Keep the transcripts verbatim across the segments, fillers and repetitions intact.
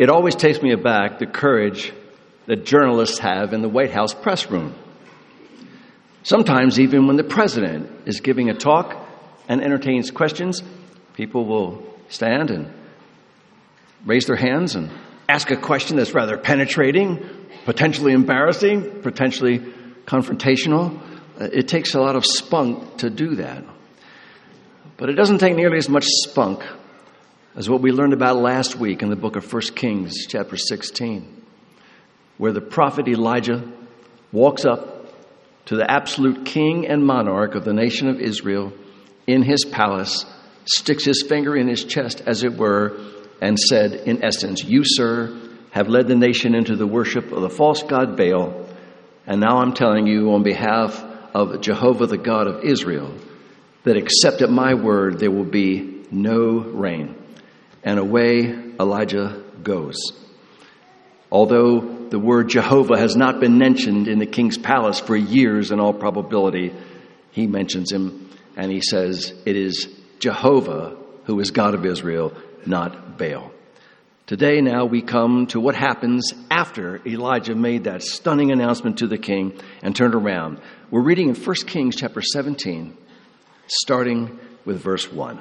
It always takes me aback the courage that journalists have in the White House press room. Sometimes even when the president is giving a talk and entertains questions, people will stand and raise their hands and ask a question that's rather penetrating, potentially embarrassing, potentially confrontational. It takes a lot of spunk to do that. But it doesn't take nearly as much spunk as what we learned about last week in the book of First Kings, chapter sixteen, where the prophet Elijah walks up to the absolute king and monarch of the nation of Israel in his palace, sticks his finger in his chest, as it were, and said, in essence, "You, sir, have led the nation into the worship of the false god Baal, and now I'm telling you on behalf of Jehovah, the God of Israel, that except at my word there will be no rain." And away Elijah goes. Although the word Jehovah has not been mentioned in the king's palace for years in all probability, he mentions him and he says, it is Jehovah who is God of Israel, not Baal. Today now we come to what happens after Elijah made that stunning announcement to the king and turned around. We're reading in First Kings chapter seventeen, starting with verse one.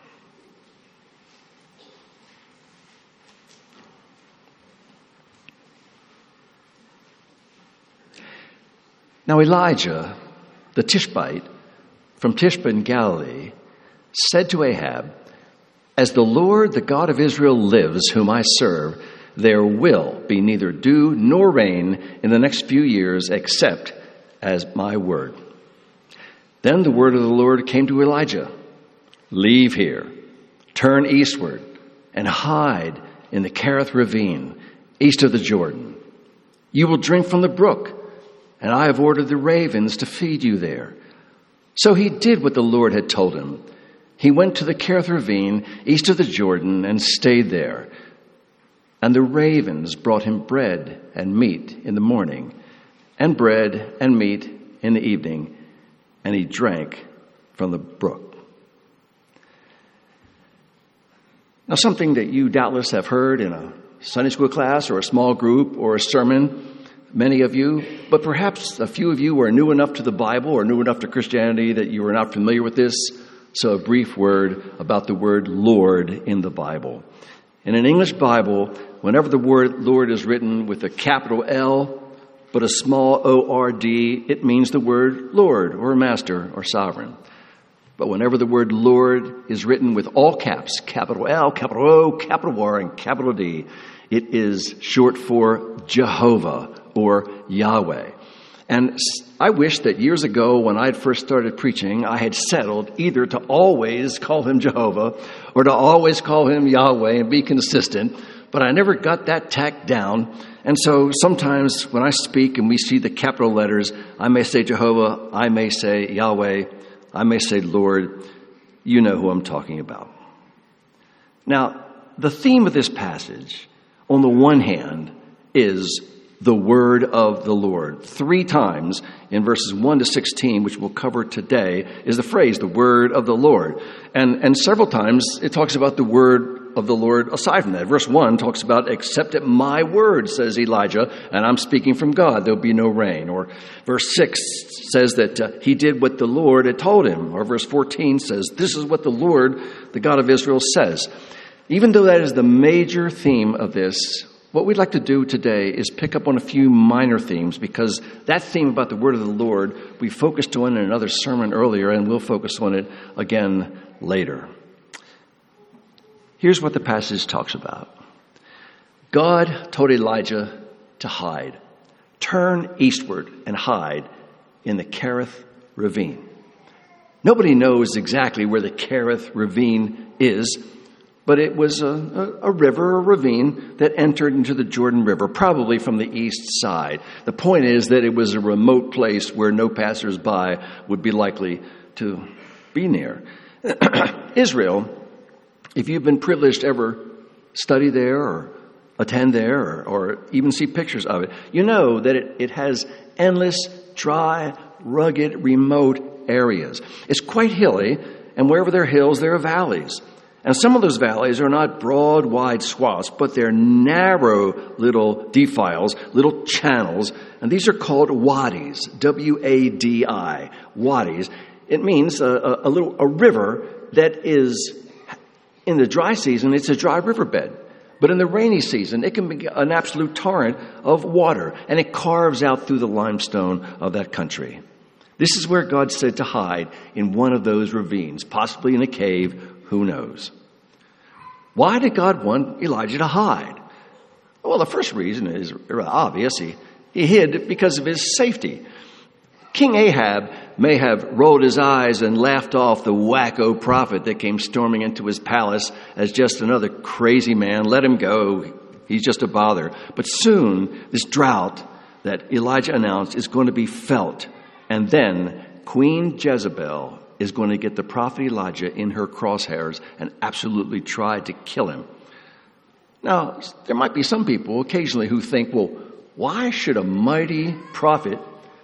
Now Elijah, the Tishbite, from Tishbe in Galilee, said to Ahab, "As the Lord, the God of Israel, lives, whom I serve, there will be neither dew nor rain in the next few years, except as my word." Then the word of the Lord came to Elijah, "Leave here, turn eastward, and hide in the Kerith ravine, east of the Jordan. You will drink from the brook, and I have ordered the ravens to feed you there." So he did what the Lord had told him. He went to the Kerith ravine, east of the Jordan, and stayed there. And the ravens brought him bread and meat in the morning, and bread and meat in the evening, and he drank from the brook. Now, something that you doubtless have heard in a Sunday school class or a small group or a sermon, many of you, but perhaps a few of you are new enough to the Bible or new enough to Christianity that you are not familiar with this. So a brief word about the word Lord in the Bible. In an English Bible, whenever the word Lord is written with a capital L but a small O R D, it means the word Lord or Master or Sovereign. But whenever the word Lord is written with all caps, capital L, capital O, capital R, and capital D, it is short for Jehovah or Yahweh. And I wish that years ago when I had first started preaching, I had settled either to always call him Jehovah or to always call him Yahweh and be consistent, but I never got that tacked down. And so sometimes when I speak and we see the capital letters, I may say Jehovah, I may say Yahweh, I may say Lord. You know who I'm talking about. Now, the theme of this passage, on the one hand, is the word of the Lord. Three times in verses one to sixteen, which we'll cover today, is the phrase, the word of the Lord. And, and several times it talks about the word of the Lord aside from that. Verse one talks about, "Except at my word, says Elijah, and I'm speaking from God, there'll be no rain." Or verse six says that uh, he did what the Lord had told him. Or verse fourteen says, "This is what the Lord, the God of Israel, says." Even though that is the major theme of this, what we'd like to do today is pick up on a few minor themes, because that theme about the word of the Lord we focused on in another sermon earlier, and we'll focus on it again later. Here's what the passage talks about. God told Elijah to hide. Turn eastward and hide in the Kerith ravine. Nobody knows exactly where the Kerith ravine is, but it was a, a, a river, a ravine that entered into the Jordan River, probably from the east side. The point is that it was a remote place where no passersby would be likely to be near. Israel, if you've been privileged to ever study there or attend there or, or even see pictures of it, you know that it, it has endless, dry, rugged, remote areas. It's quite hilly, and wherever there are hills, there are valleys. And some of those valleys are not broad, wide swaths, but they're narrow little defiles, little channels. And these are called wadis, W A D I, wadis. It means a, a, a little a river that is, in the dry season, it's a dry riverbed. But in the rainy season, it can be an absolute torrent of water, and it carves out through the limestone of that country. This is where God said to hide, in one of those ravines, possibly in a cave, who knows. Why did God want Elijah to hide? Well, the first reason is obvious. He, he hid because of his safety. King Ahab may have rolled his eyes and laughed off the wacko prophet that came storming into his palace as just another crazy man. Let him go. He's just a bother. But soon, this drought that Elijah announced is going to be felt. And then Queen Jezebel is going to get the prophet Elijah in her crosshairs and absolutely try to kill him. Now, there might be some people occasionally who think, well, why should a mighty prophet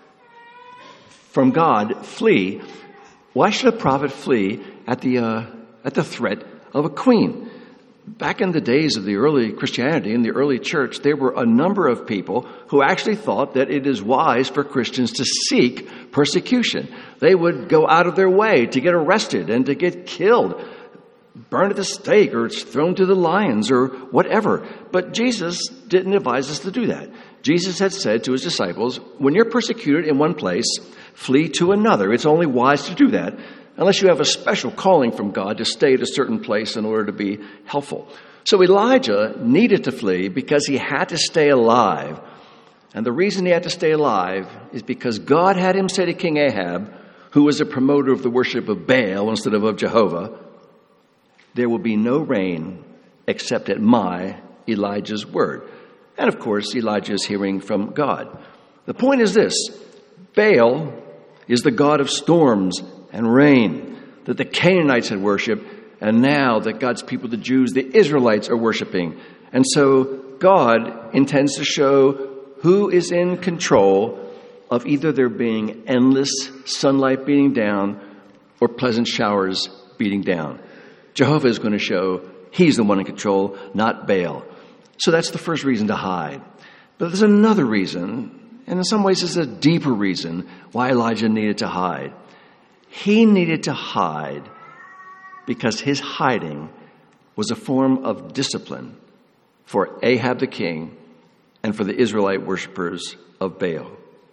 from God flee? Why should a prophet flee at the uh, at the threat of a queen? Back in the days of the early Christianity, in the early church, there were a number of people who actually thought that it is wise for Christians to seek persecution. They would go out of their way to get arrested and to get killed, burned at the stake or thrown to the lions or whatever. But Jesus didn't advise us to do that. Jesus had said to his disciples, when you're persecuted in one place, flee to another. It's only wise to do that, unless you have a special calling from God to stay at a certain place in order to be helpful. So Elijah needed to flee because he had to stay alive. And the reason he had to stay alive is because God had him say to King Ahab, who was a promoter of the worship of Baal instead of of Jehovah, there will be no rain except at my, Elijah's word. And of course, Elijah is hearing from God. The point is this: Baal is the god of storms and rain that the Canaanites had worshipped, and now that God's people, the Jews, the Israelites, are worshiping. And so God intends to show who is in control of either there being endless sunlight beating down or pleasant showers beating down. Jehovah is going to show he's the one in control, not Baal. So that's the first reason to hide. But there's another reason, and in some ways it's a deeper reason why Elijah needed to hide. He needed to hide because his hiding was a form of discipline for Ahab the king and for the Israelite worshipers of Baal.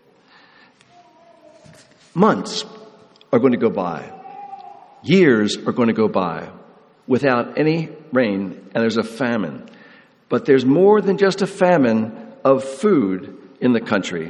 Months are going to go by. Years are going to go by without any rain, and there's a famine. But there's more than just a famine of food in the country.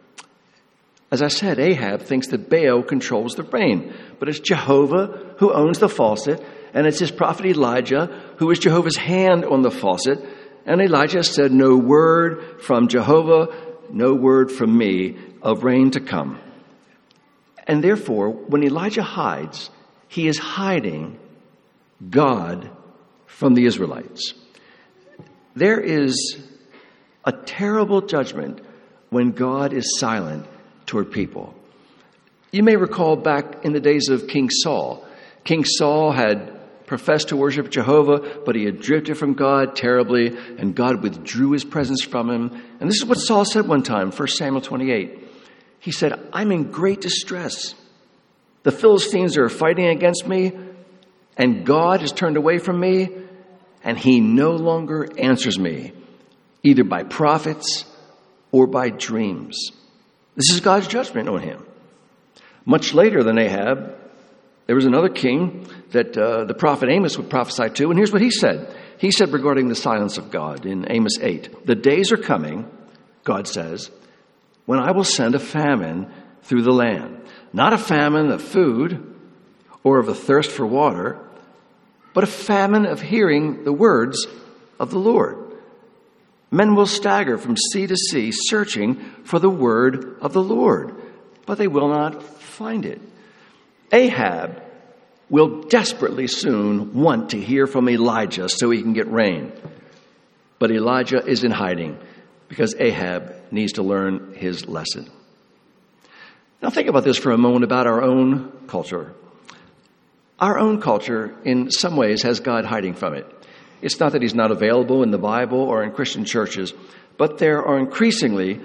As I said, Ahab thinks that Baal controls the rain, but it's Jehovah who owns the faucet, and it's his prophet Elijah who is Jehovah's hand on the faucet. And Elijah said, no word from Jehovah, no word from me of rain to come. And therefore, when Elijah hides, he is hiding God from the Israelites. There is a terrible judgment when God is silent toward people. You may recall back in the days of King Saul. King Saul had professed to worship Jehovah, but he had drifted from God terribly, and God withdrew his presence from him. And this is what Saul said one time, First Samuel twenty-eight. He said, I'm in great distress. The Philistines are fighting against me, and God has turned away from me, and he no longer answers me, either by prophets or by dreams. This is God's judgment on him. Much later than Ahab, there was another king that uh, the prophet Amos would prophesy to, and here's what he said. He said regarding the silence of God in Amos eight, the days are coming, God says, when I will send a famine through the land. Not a famine of food or of a thirst for water, but a famine of hearing the words of the Lord. Men will stagger from sea to sea, searching for the word of the Lord, but they will not find it. Ahab will desperately soon want to hear from Elijah so he can get rain. But Elijah is in hiding because Ahab needs to learn his lesson. Now think about this for a moment about our own culture. Our own culture, in some ways, has God hiding from it. It's not that he's not available in the Bible or in Christian churches, but there are increasingly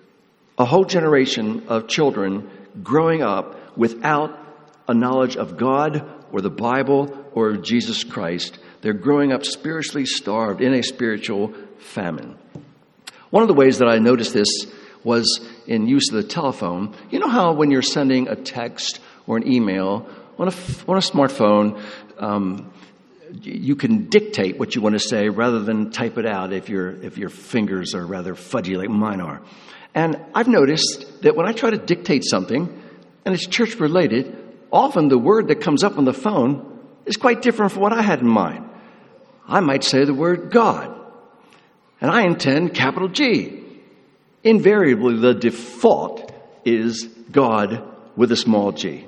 a whole generation of children growing up without a knowledge of God or the Bible or of Jesus Christ. They're growing up spiritually starved in a spiritual famine. One of the ways that I noticed this was in use of the telephone. You know how when you're sending a text or an email on a, on a smartphone, um, you can dictate what you want to say rather than type it out if your if your fingers are rather fudgy like mine are. And I've noticed that when I try to dictate something, and it's church related, often the word that comes up on the phone is quite different from what I had in mind. I might say the word God, and I intend capital G. Invariably, the default is God with a small g.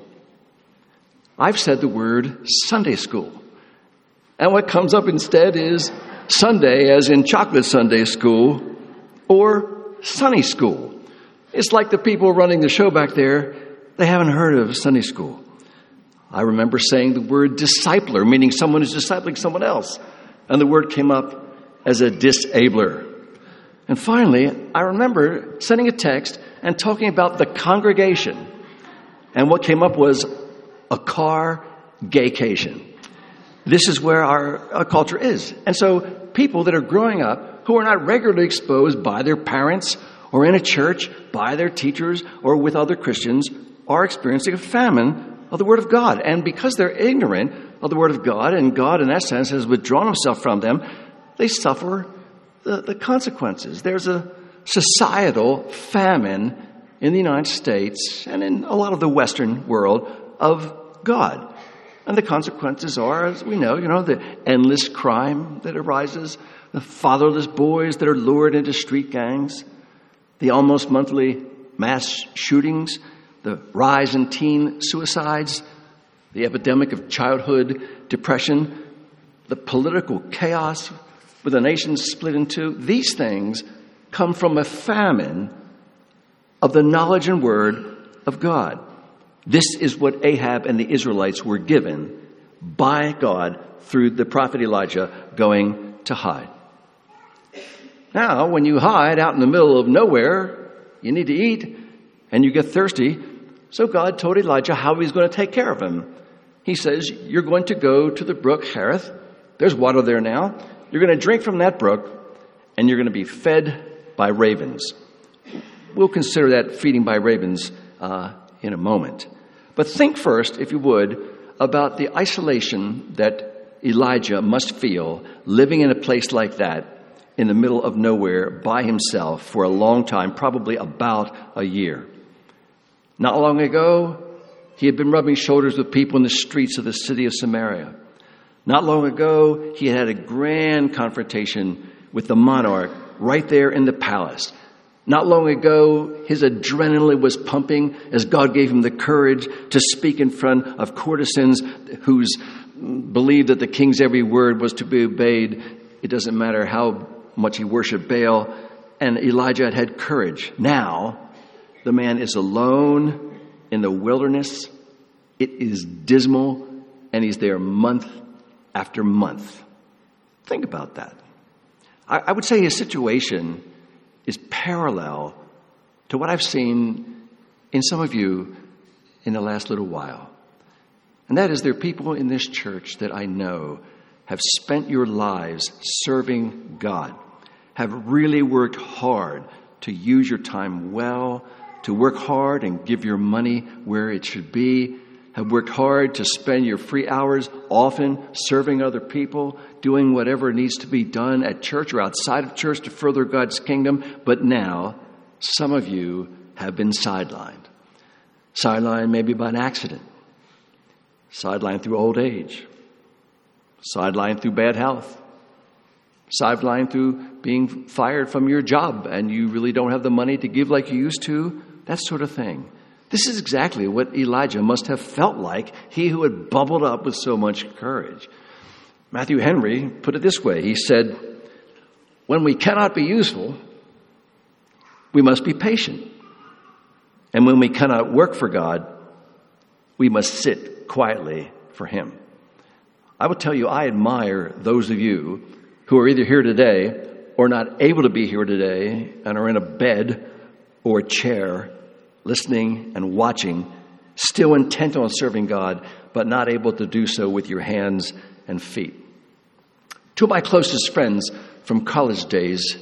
I've said the word Sunday school, and what comes up instead is Sunday, as in chocolate Sunday school, or Sunny school. It's like the people running the show back there, they haven't heard of Sunday school. I remember saying the word discipler, meaning someone who's discipling someone else, and the word came up as a disabler. And finally, I remember sending a text and talking about the congregation, and what came up was a car gaycation. This is where our, our culture is. And so people that are growing up who are not regularly exposed by their parents or in a church, by their teachers or with other Christians, are experiencing a famine of the Word of God. And because they're ignorant of the Word of God, and God in essence has withdrawn himself from them, they suffer the, the consequences. There's a societal famine in the United States and in a lot of the Western world of God. And the consequences are, as we know, you know, the endless crime that arises, the fatherless boys that are lured into street gangs, the almost monthly mass shootings, the rise in teen suicides, the epidemic of childhood depression, the political chaos with the nation split in two. These things come from a famine of the knowledge and word of God. This is what Ahab and the Israelites were given by God through the prophet Elijah going to hide. Now, when you hide out in the middle of nowhere, you need to eat and you get thirsty. So God told Elijah how he was going to take care of him. He says, you're going to go to the brook Hareth. There's water there now. You're going to drink from that brook and you're going to be fed by ravens. We'll consider that feeding by ravens uh, in a moment. But think first, if you would, about the isolation that Elijah must feel living in a place like that in the middle of nowhere by himself for a long time, probably about a year. Not long ago, he had been rubbing shoulders with people in the streets of the city of Samaria. Not long ago, he had a grand confrontation with the monarch right there in the palace. Not long ago, his adrenaline was pumping as God gave him the courage to speak in front of courtesans who believed that the king's every word was to be obeyed. It doesn't matter how much he worshiped Baal. And Elijah had had courage. Now, the man is alone in the wilderness. It is dismal, and he's there month after month. Think about that. I, I would say his situation is parallel to what I've seen in some of you in the last little while. And that is, there are people in this church that I know have spent your lives serving God, have really worked hard to use your time well, to work hard and give your money where it should be, have worked hard to spend your free hours often serving other people, doing whatever needs to be done at church or outside of church to further God's kingdom. But now, some of you have been sidelined. Sidelined maybe by an accident. Sidelined through old age. Sidelined through bad health. Sidelined through being fired from your job and you really don't have the money to give like you used to. That sort of thing. This is exactly what Elijah must have felt like, he who had bubbled up with so much courage. Matthew Henry put it this way. He said, when we cannot be useful, we must be patient. And when we cannot work for God, we must sit quietly for him. I will tell you, I admire those of you who are either here today or not able to be here today and are in a bed or a chair listening and watching, still intent on serving God, but not able to do so with your hands and feet. Two of my closest friends from college days,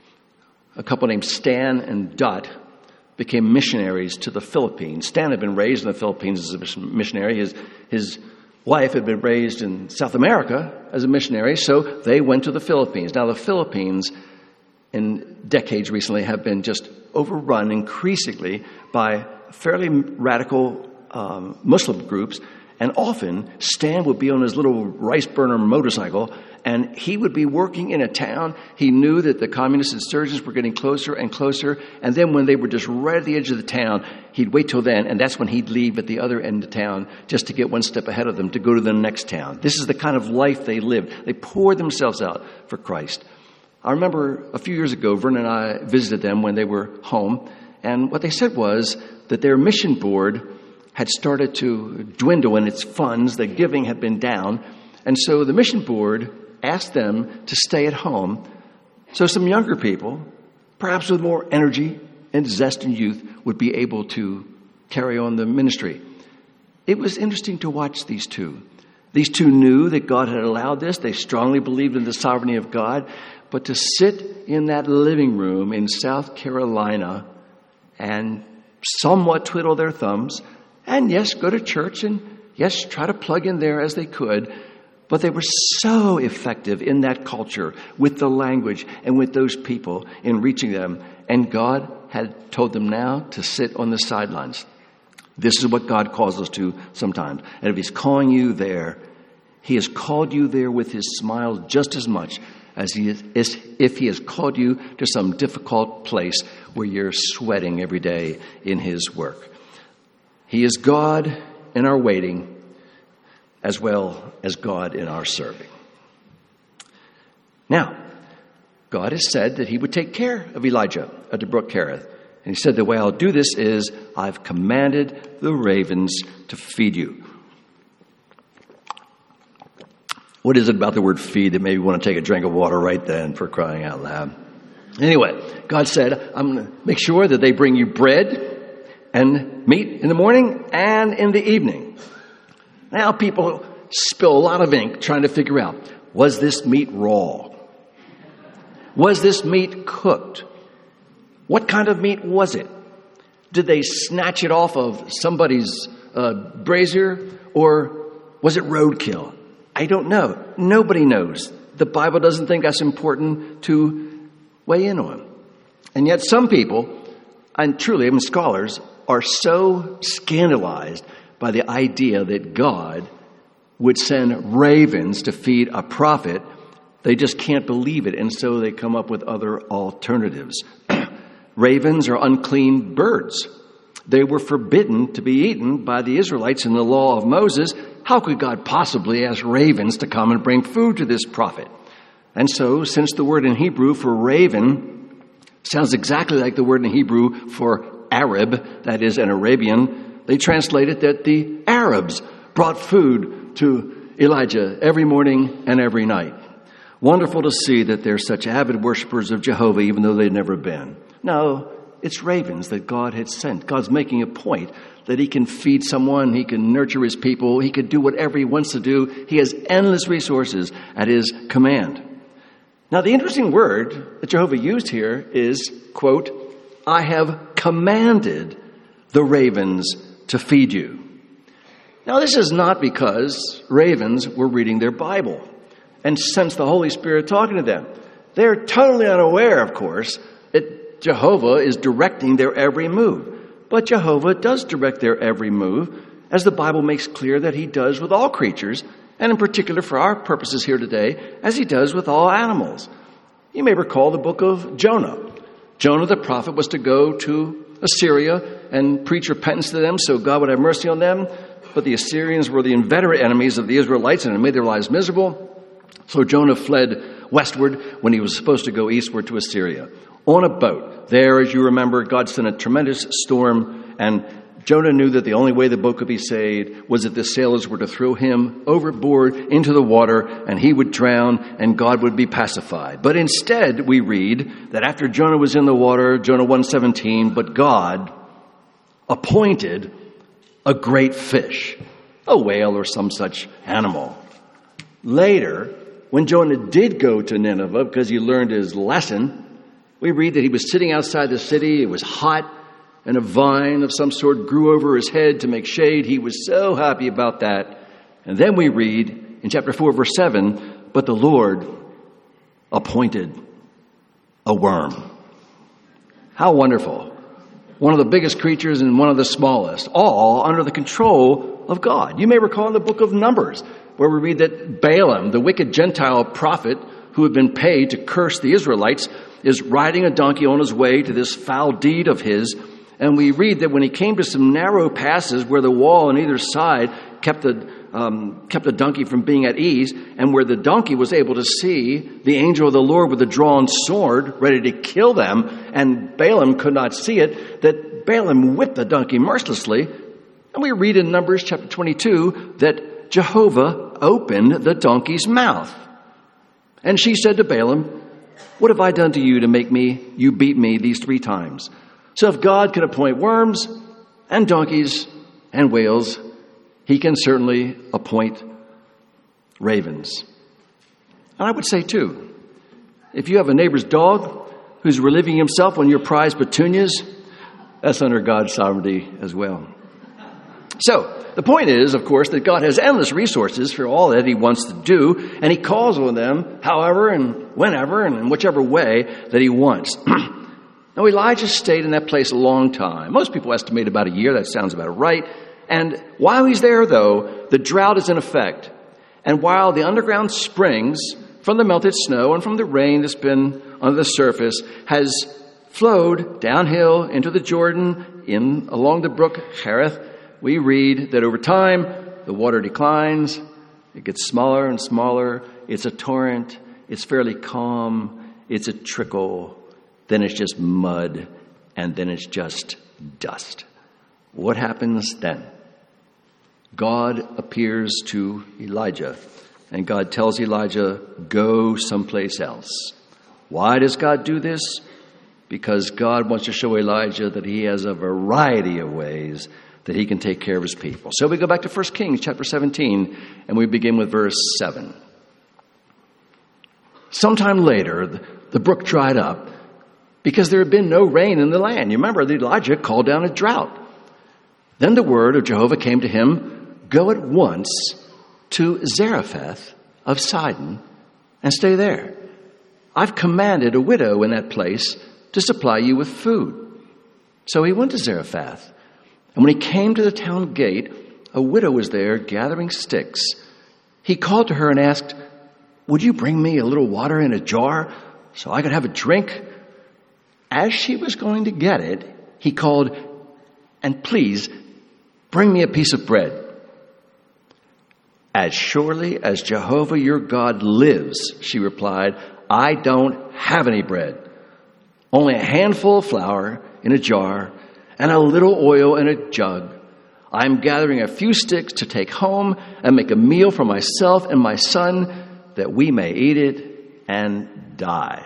a couple named Stan and Dot, became missionaries to the Philippines. Stan had been raised in the Philippines as a missionary. His, his wife had been raised in South America as a missionary, so they went to the Philippines. Now, the Philippines, in decades recently, have been just overrun increasingly by fairly radical um, Muslim groups, and often Stan would be on his little rice burner motorcycle, and he would be working in a town. He knew that the communist insurgents were getting closer and closer, and then when they were just right at the edge of the town, he'd wait till then, and that's when he'd leave at the other end of town just to get one step ahead of them to go to the next town. This is the kind of life they lived. They poured themselves out for Christ. I remember a few years ago, Vernon and I visited them when they were home, and what they said was that their mission board had started to dwindle in its funds. The giving had been down, and so the mission board asked them to stay at home so some younger people, perhaps with more energy and zest and youth, would be able to carry on the ministry. It was interesting to watch these two. These two knew that God had allowed this. They strongly believed in the sovereignty of God. But to sit in that living room in South Carolina and somewhat twiddle their thumbs, and yes, go to church, and yes, try to plug in there as they could, but they were so effective in that culture with the language and with those people in reaching them. And God had told them now to sit on the sidelines. This is what God calls us to sometimes. And if he's calling you there, he has called you there with his smile just as much as he is, as if he has called you to some difficult place where you're sweating every day in his work. He is God in our waiting, as well as God in our serving. Now, God has said that he would take care of Elijah at the brook Kerith. And he said, the way I'll do this is I've commanded the ravens to feed you. What is it about the word feed that made you want to take a drink of water right then, for crying out loud? Anyway, God said, I'm going to make sure that they bring you bread and meat in the morning and in the evening. Now people spill a lot of ink trying to figure out, was this meat raw? Was this meat cooked? What kind of meat was it? Did they snatch it off of somebody's uh, brazier, or was it roadkill? I don't know. Nobody knows. The Bible doesn't think that's important to weigh in on. And yet some people, and truly even scholars, are so scandalized by the idea that God would send ravens to feed a prophet. They just can't believe it, and so they come up with other alternatives. Ravens are unclean birds. They were forbidden to be eaten by the Israelites in the law of Moses. How could God possibly ask ravens to come and bring food to this prophet? And so, since the word in Hebrew for raven sounds exactly like the word in Hebrew for Arab, that is an Arabian, they translated that the Arabs brought food to Elijah every morning and every night. Wonderful to see that they're such avid worshipers of Jehovah, even though they'd never been. No, it's ravens that God had sent. God's making a point that he can feed someone, he can nurture his people, he can do whatever he wants to do. He has endless resources at his command. Now, the interesting word that Jehovah used here is, quote, I have commanded the ravens to feed you. Now, this is not because ravens were reading their Bible and sensed the Holy Spirit talking to them. They're totally unaware, of course, that Jehovah is directing their every move. But Jehovah does direct their every move, as the Bible makes clear that he does with all creatures, and in particular for our purposes here today, as he does with all animals. You may recall the book of Jonah. Jonah the prophet was to go to Assyria and preach repentance to them so God would have mercy on them. But the Assyrians were the inveterate enemies of the Israelites and it made their lives miserable. So Jonah fled westward when he was supposed to go eastward to Assyria. On a boat. There, as you remember, God sent a tremendous storm, and Jonah knew that the only way the boat could be saved was if the sailors were to throw him overboard into the water and he would drown and God would be pacified. But instead, we read that after Jonah was in the water, Jonah one seventeen, but God appointed a great fish, a whale or some such animal. Later, when Jonah did go to Nineveh because he learned his lesson, we read that he was sitting outside the city. It was hot, and a vine of some sort grew over his head to make shade. He was so happy about that. And then we read in chapter four, verse seven, but the Lord appointed a worm. How wonderful. One of the biggest creatures and one of the smallest, all under the control of God. You may recall in the book of Numbers, where we read that Balaam, the wicked Gentile prophet who had been paid to curse the Israelites, is riding a donkey on his way to this foul deed of his. And we read that when he came to some narrow passes where the wall on either side kept the, um, kept the donkey from being at ease, and where the donkey was able to see the angel of the Lord with a drawn sword ready to kill them, and Balaam could not see it, that Balaam whipped the donkey mercilessly. And we read in Numbers chapter twenty-two that Jehovah opened the donkey's mouth. And she said to Balaam, what have I done to you to make me, you beat me these three times? So if God can appoint worms and donkeys and whales, he can certainly appoint ravens. And I would say too, if you have a neighbor's dog who's relieving himself on your prized petunias, that's under God's sovereignty as well. So the point is, of course, that God has endless resources for all that he wants to do, and he calls on them however and whenever and in whichever way that he wants. Now, Elijah stayed in that place a long time. Most people estimate about a year. That sounds about right. And while he's there, though, the drought is in effect. And while the underground springs from the melted snow and from the rain that's been under the surface has flowed downhill into the Jordan, in along the brook Cherith, we read that over time, the water declines. It gets smaller and smaller. It's a torrent. It's fairly calm. It's a trickle. Then it's just mud, and then it's just dust. What happens then? God appears to Elijah, and God tells Elijah, go someplace else. Why does God do this? Because God wants to show Elijah that he has a variety of ways that he can take care of his people. So we go back to First Kings chapter seventeen, and we begin with verse seven. Sometime later, the, the brook dried up, because there had been no rain in the land. You remember that Elijah called down a drought. Then the word of Jehovah came to him, go at once to Zarephath of Sidon and stay there. I've commanded a widow in that place to supply you with food. So he went to Zarephath. And when he came to the town gate, a widow was there gathering sticks. He called to her and asked, would you bring me a little water in a jar so I could have a drink? As she was going to get it, he called, and please bring me a piece of bread. As surely as Jehovah your God lives, she replied, I don't have any bread. Only a handful of flour in a jar and a little oil in a jug. I'm gathering a few sticks to take home and make a meal for myself and my son that we may eat it and die.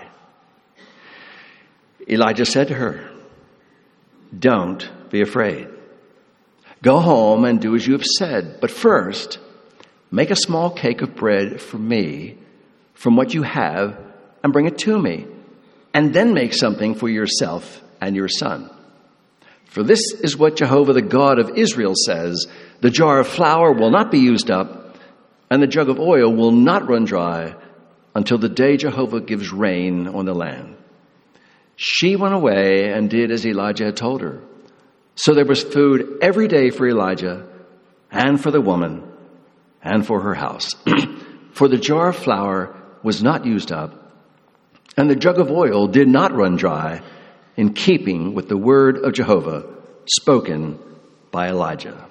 Elijah said to her, don't be afraid. Go home and do as you have said. But first, make a small cake of bread for me from what you have and bring it to me. And then make something for yourself and your son. For this is what Jehovah, the God of Israel, says, the jar of flour will not be used up, and the jug of oil will not run dry until the day Jehovah gives rain on the land. She went away and did as Elijah had told her. So there was food every day for Elijah and for the woman and for her house. For the jar of flour was not used up, and the jug of oil did not run dry, in keeping with the word of Jehovah spoken by Elijah.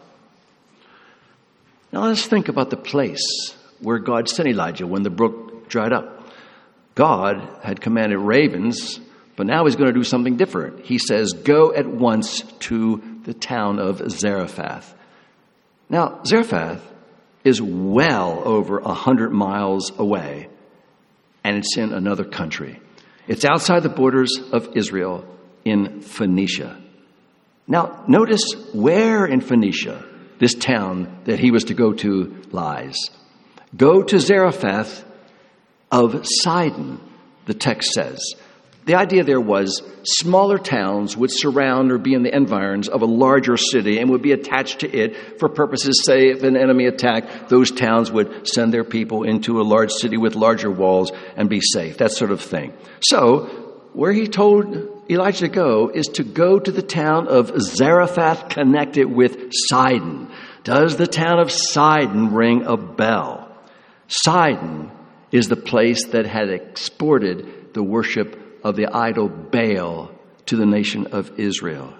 Now let's think about the place where God sent Elijah when the brook dried up. God had commanded ravens, but now he's going to do something different. He says, go at once to the town of Zarephath. Now, Zarephath is well over a hundred miles away, and it's in another country. It's outside the borders of Israel in Phoenicia. Now, notice where in Phoenicia this town that he was to go to lies. Go to Zarephath of Sidon, the text says. The idea there was smaller towns would surround or be in the environs of a larger city and would be attached to it for purposes, say, if an enemy attacked, those towns would send their people into a large city with larger walls and be safe, that sort of thing. So, where he told Elijah to go is to go to the town of Zarephath connected with Sidon. Does the town of Sidon ring a bell? Sidon is the place that had exported the worship of the idol Baal to the nation of Israel.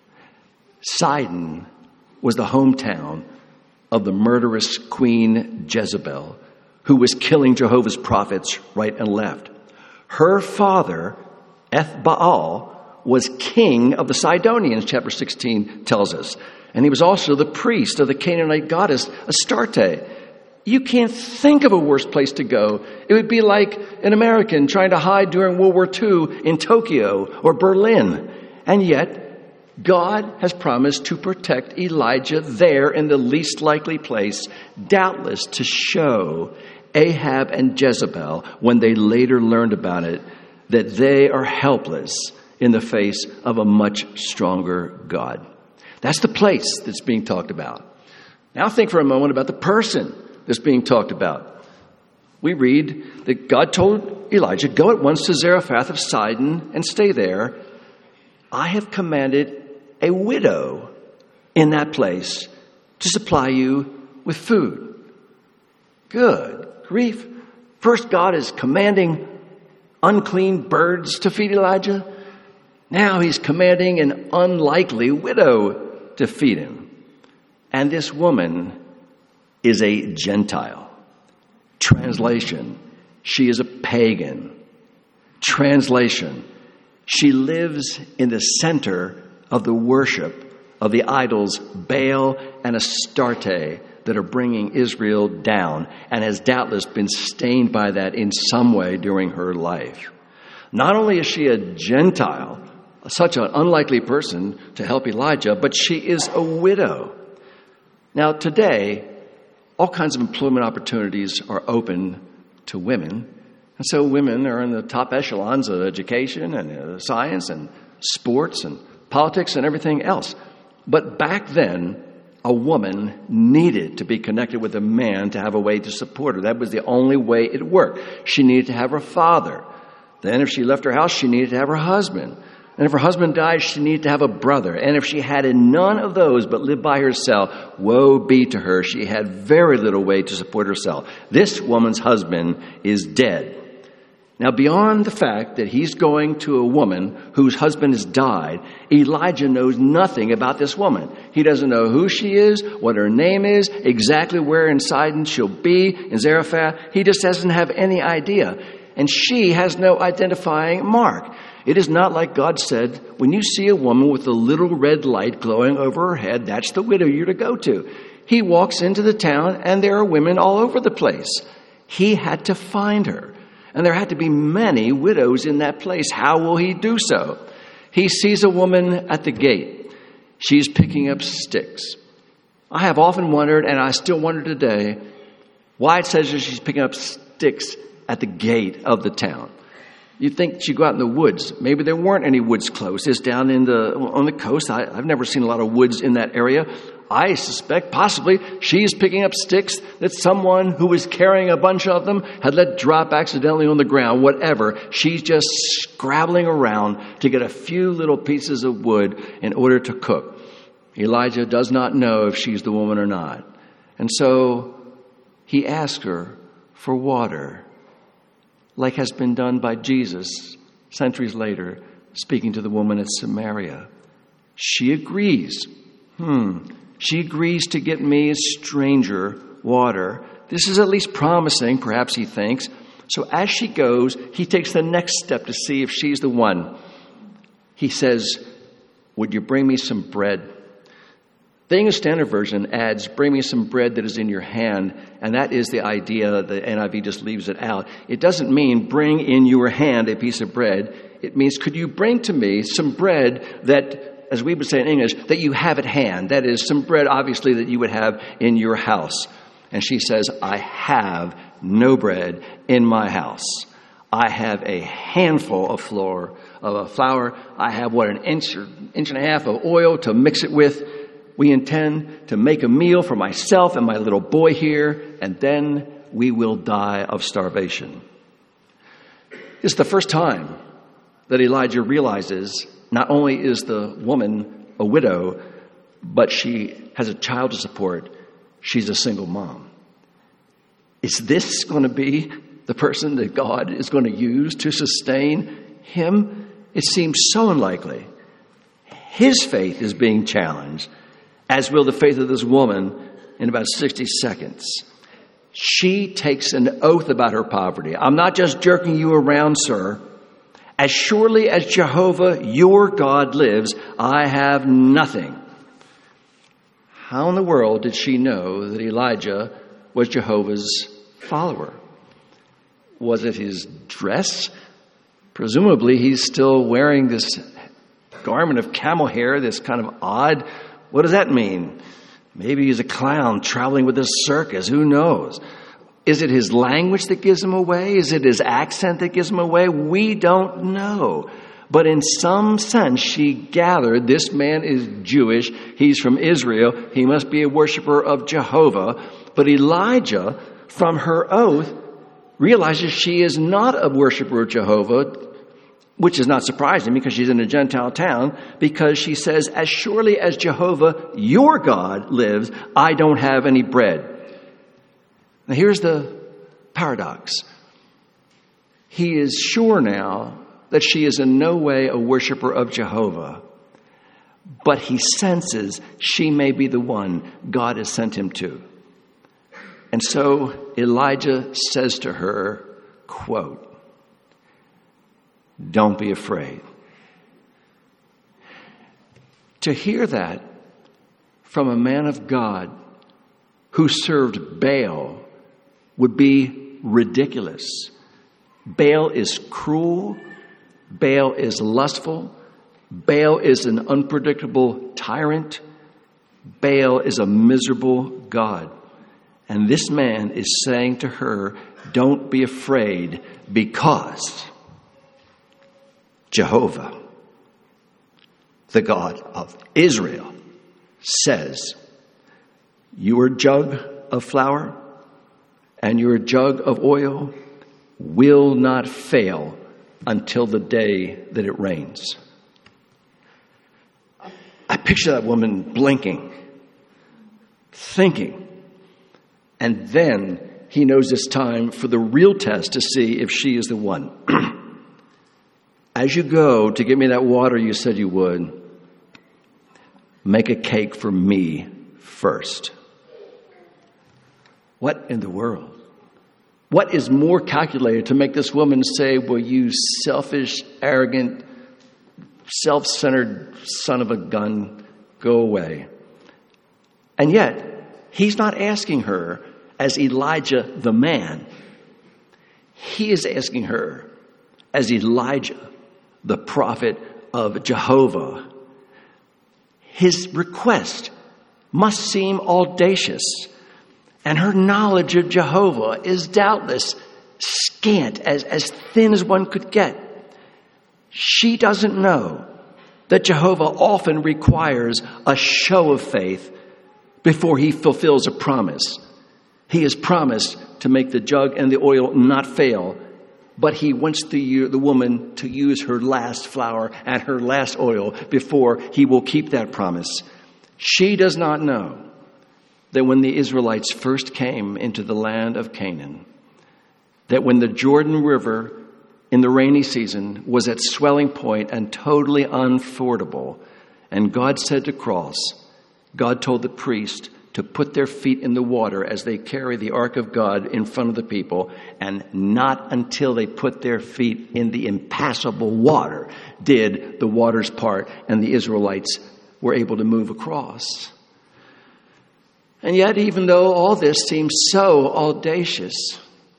Sidon was the hometown of the murderous queen Jezebel, who was killing Jehovah's prophets right and left. Her father, Ethbaal, was king of the Sidonians, chapter sixteen tells us. And he was also the priest of the Canaanite goddess Astarte. You can't think of a worse place to go. It would be like an American trying to hide during World War Two in Tokyo or Berlin. And yet, God has promised to protect Elijah there in the least likely place, doubtless to show Ahab and Jezebel, when they later learned about it, that they are helpless in the face of a much stronger God. That's the place that's being talked about. Now think for a moment about the person that's being talked about. We read that God told Elijah, go at once to Zarephath of Sidon and stay there. I have commanded a widow in that place to supply you with food. Good grief. First, God is commanding unclean birds to feed Elijah. Now he's commanding an unlikely widow to feed him. And this woman is a Gentile. Translation, she is a pagan. Translation, she lives in the center of the worship of the idols Baal and Astarte that are bringing Israel down, and has doubtless been stained by that in some way during her life. Not only is she a Gentile, such an unlikely person to help Elijah, but she is a widow. Now today, all kinds of employment opportunities are open to women. And so women are in the top echelons of education and uh, science and sports and politics and everything else. But back then, a woman needed to be connected with a man to have a way to support her. That was the only way it worked. She needed to have her father. Then if she left her house, she needed to have her husband. And if her husband died, she needed to have a brother. And if she had none of those but lived by herself, woe be to her. She had very little way to support herself. This woman's husband is dead. Now, beyond the fact that he's going to a woman whose husband has died, Elijah knows nothing about this woman. He doesn't know who she is, what her name is, exactly where in Sidon she'll be, in Zarephath. He just doesn't have any idea. And she has no identifying mark. It is not like God said, when you see a woman with a little red light glowing over her head, that's the widow you're to go to. He walks into the town and there are women all over the place. He had to find her. And there had to be many widows in that place. How will he do so? He sees a woman at the gate. She's picking up sticks. I have often wondered, and I still wonder today, why it says that she's picking up sticks at the gate of the town. You'd think she'd go out in the woods. Maybe there weren't any woods close. It's down in the on the coast. I, I've never seen a lot of woods in that area. I suspect possibly she's picking up sticks that someone who was carrying a bunch of them had let drop accidentally on the ground. Whatever. She's just scrabbling around to get a few little pieces of wood in order to cook. Elijah does not know if she's the woman or not. And so he asks her for water, like has been done by Jesus centuries later, speaking to the woman at Samaria. She agrees. Hmm. She agrees to get me, a stranger, water. This is at least promising, perhaps he thinks. So as she goes, he takes the next step to see if she's the one. He says, would you bring me some bread The English Standard Version adds, bring me some bread that is in your hand, and that is the idea. The N I V just leaves it out. It doesn't mean bring in your hand a piece of bread. It means, could you bring to me some bread that, as we would say in English, that you have at hand? That is, some bread, obviously, that you would have in your house. And she says, I have no bread in my house. I have a handful of flour, of a flour. I have, what, an inch or inch and a half of oil to mix it with. We intend to make a meal for myself and my little boy here, and then we will die of starvation. It's the first time that Elijah realizes not only is the woman a widow, but she has a child to support. She's a single mom. Is this going to be the person that God is going to use to sustain him? It seems so unlikely. His faith is being challenged, as will the faith of this woman in about sixty seconds. She takes an oath about her poverty. I'm not just jerking you around, sir. As surely as Jehovah, your God, lives, I have nothing. How in the world did she know that Elijah was Jehovah's follower? Was it his dress? Presumably he's still wearing this garment of camel hair, this kind of odd. What does that mean? Maybe he's a clown traveling with a circus. Who knows? Is it his language that gives him away? Is it his accent that gives him away? We don't know. But in some sense, she gathered this man is Jewish. He's from Israel. He must be a worshiper of Jehovah. But Elijah, from her oath, realizes she is not a worshiper of Jehovah, which is not surprising because she's in a Gentile town, because she says, as surely as Jehovah, your God, lives, I don't have any bread. Now here's the paradox. He is sure now that she is in no way a worshiper of Jehovah, but he senses she may be the one God has sent him to. And so Elijah says to her, quote, don't be afraid. To hear that from a man of God who served Baal would be ridiculous. Baal is cruel. Baal is lustful. Baal is an unpredictable tyrant. Baal is a miserable God. And this man is saying to her, don't be afraid, because Jehovah, the God of Israel, says, your jug of flour and your jug of oil will not fail until the day that it rains. I picture that woman blinking, thinking, and then he knows it's time for the real test to see if she is the one. As you go to get me that water you said you would, make a cake for me first. What in the world? What is more calculated to make this woman say, well, you selfish, arrogant, self-centered son of a gun, go away. And yet, he's not asking her as Elijah the man. He is asking her as Elijah, the prophet of Jehovah. His request must seem audacious, and her knowledge of Jehovah is doubtless scant, as, as thin as one could get. She doesn't know that Jehovah often requires a show of faith before he fulfills a promise. He has promised to make the jug and the oil not fail, but he wants the, the woman to use her last flour and her last oil before he will keep that promise. She does not know that when the Israelites first came into the land of Canaan, that when the Jordan River in the rainy season was at swelling point and totally unfordable, and God said to cross, God told the priest to put their feet in the water as they carry the ark of God in front of the people, and not until they put their feet in the impassable water did the waters part and the Israelites were able to move across. And yet, even though all this seems so audacious,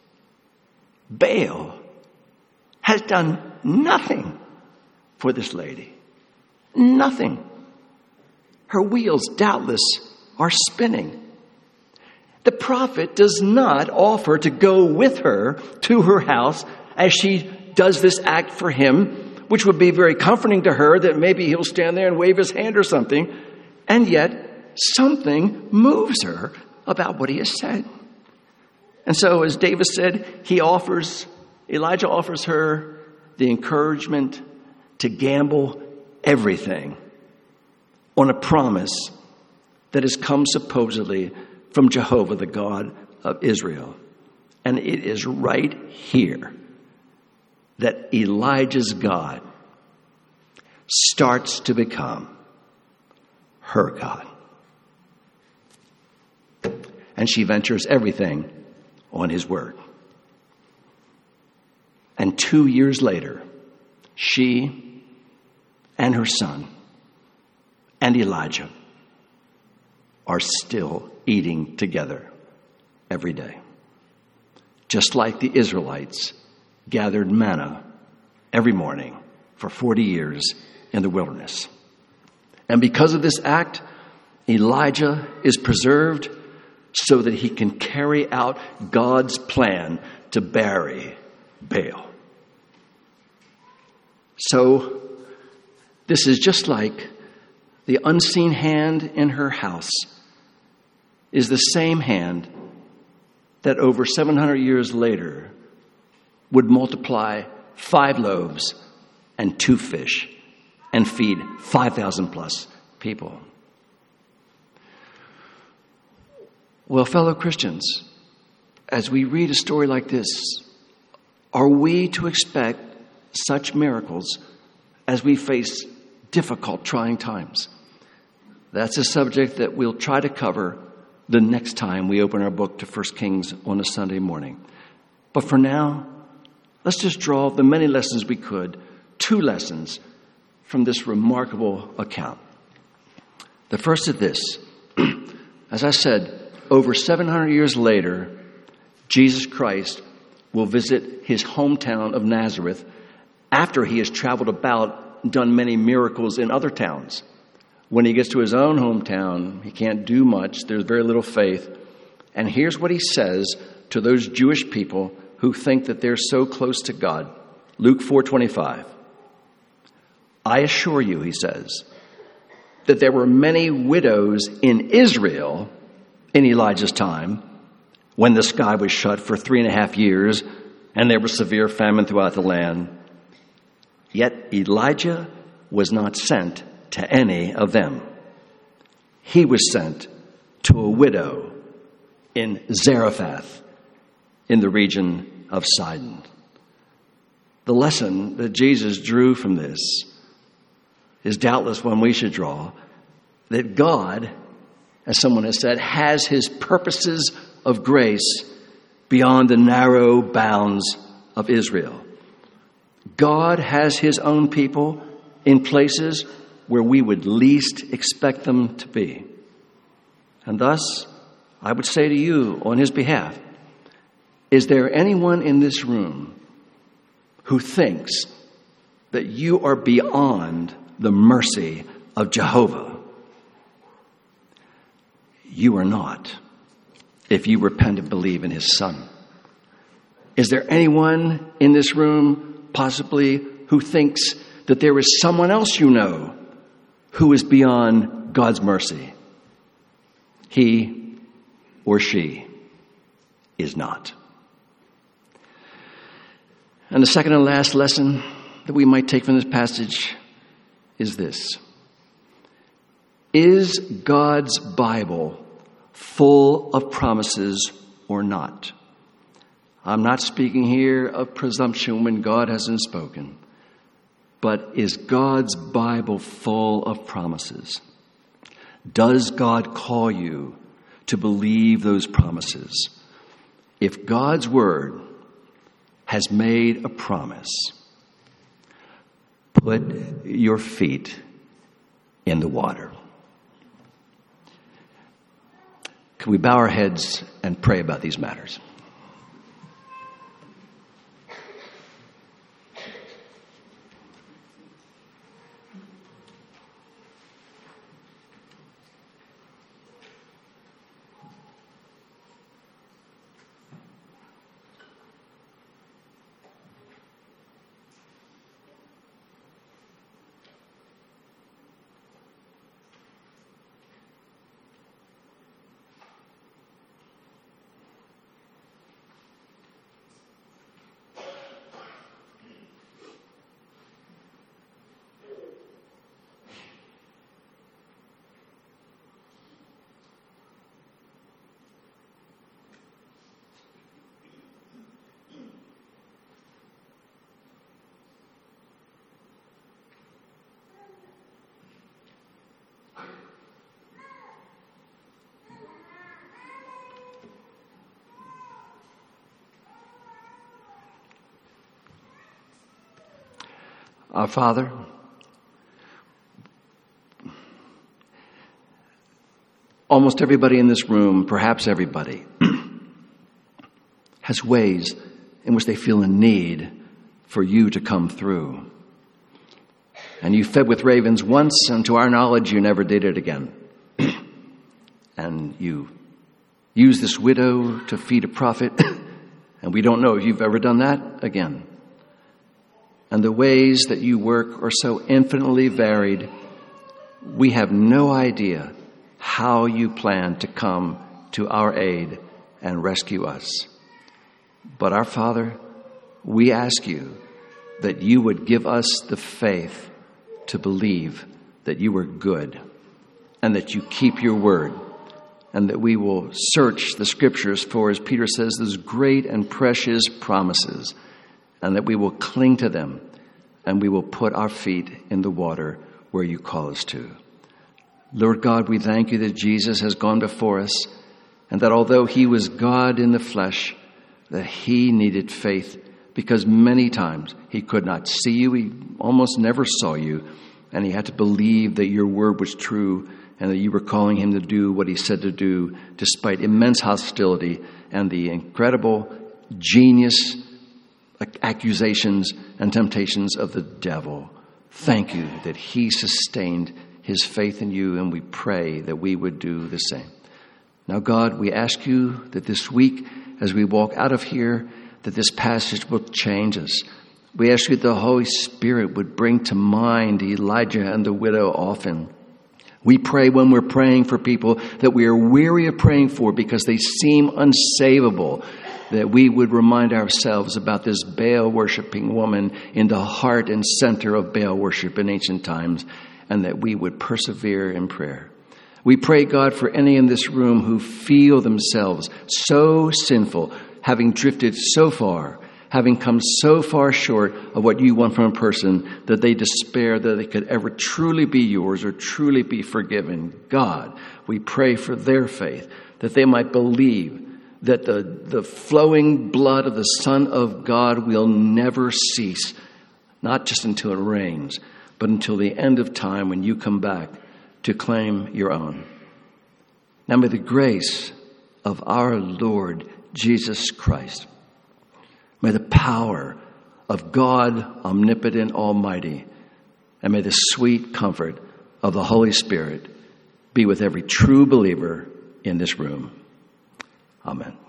Baal has done nothing for this lady. Nothing. Her wheels, doubtless, are spinning. The prophet does not offer to go with her to her house as she does this act for him, which would be very comforting to her that maybe he'll stand there and wave his hand or something. And yet, something moves her about what he has said. And so, as David said, he offers, Elijah offers her the encouragement to gamble everything on a promise that has come supposedly from Jehovah, the God of Israel. And it is right here that Elijah's God starts to become her God. And she ventures everything on his word. And two years later, she and her son and Elijah are still eating together every day. Just like the Israelites gathered manna every morning for forty years in the wilderness. And because of this act, Elijah is preserved so that he can carry out God's plan to bury Baal. So, this is just like the unseen hand in her house is the same hand that over seven hundred years later would multiply five loaves and two fish and feed five thousand plus people. Well, fellow Christians, as we read a story like this, are we to expect such miracles as we face difficult, trying times? That's a subject that we'll try to cover the next time we open our book to First Kings on a Sunday morning. But for now, let's just draw the many lessons we could, two lessons from this remarkable account. The first is this. As I said, over seven hundred years later, Jesus Christ will visit his hometown of Nazareth after he has traveled about and done many miracles in other towns. When he gets to his own hometown, he can't do much. There's very little faith. And here's what he says to those Jewish people who think that they're so close to God. Luke four twenty-five. I assure you, he says, that there were many widows in Israel in Elijah's time when the sky was shut for three and a half years and there was severe famine throughout the land. Yet Elijah was not sent to any of them. He was sent to a widow in Zarephath in the region of Sidon. The lesson that Jesus drew from this is doubtless one we should draw, that God, as someone has said, has his purposes of grace beyond the narrow bounds of Israel. God has his own people in places where we would least expect them to be. And thus, I would say to you on his behalf, is there anyone in this room who thinks that you are beyond the mercy of Jehovah? You are not, if you repent and believe in his Son. Is there anyone in this room, possibly, who thinks that there is someone else you know who is beyond God's mercy? He or she is not. And the second and last lesson that we might take from this passage is this. Is God's Bible full of promises or not? I'm not speaking here of presumption when God hasn't spoken, but is God's Bible full of promises? Does God call you to believe those promises? If God's word has made a promise, put your feet in the water. Can we bow our heads and pray about these matters? Our Father, almost everybody in this room, perhaps everybody, has ways in which they feel a need for you to come through. And you fed with ravens once, and to our knowledge, you never did it again. And you used this widow to feed a prophet, and we don't know if you've ever done that again. And the ways that you work are so infinitely varied, we have no idea how you plan to come to our aid and rescue us. But our Father, we ask you that you would give us the faith to believe that you are good and that you keep your word, and that we will search the scriptures for, as Peter says, those great and precious promises, and that we will cling to them, and we will put our feet in the water where you call us to. Lord God, we thank you that Jesus has gone before us, and that although he was God in the flesh, that he needed faith, because many times he could not see you, he almost never saw you, and he had to believe that your word was true and that you were calling him to do what he said to do, despite immense hostility and the incredible genius accusations and temptations of the devil. Thank you that he sustained his faith in you, and we pray that we would do the same. Now, God, we ask you that this week, as we walk out of here, that this passage will change us. We ask you that the Holy Spirit would bring to mind Elijah and the widow often. We pray when we're praying for people that we are weary of praying for because they seem unsavable, that we would remind ourselves about this Baal-worshiping woman in the heart and center of Baal worship in ancient times, and that we would persevere in prayer. We pray, God, for any in this room who feel themselves so sinful, having drifted so far, having come so far short of what you want from a person, that they despair that they could ever truly be yours or truly be forgiven. God, we pray for their faith, that they might believe that the, the flowing blood of the Son of God will never cease, not just until it rains, but until the end of time when you come back to claim your own. Now may the grace of our Lord Jesus Christ, may the power of God, omnipotent, almighty, and may the sweet comfort of the Holy Spirit be with every true believer in this room. Amen.